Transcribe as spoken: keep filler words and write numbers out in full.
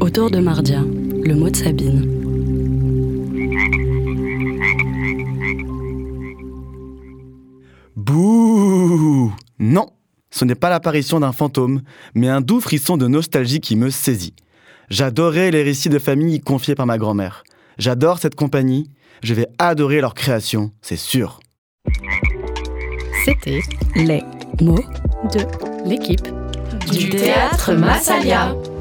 Autour de Mardia, le mot de Sabine. Bouh! Non, ce n'est pas l'apparition d'un fantôme, mais un doux frisson de nostalgie qui me saisit. J'adorais les récits de famille confiés par ma grand-mère. J'adore cette compagnie, je vais adorer leur création, c'est sûr. C'était les mots de l'équipe du théâtre Massalia.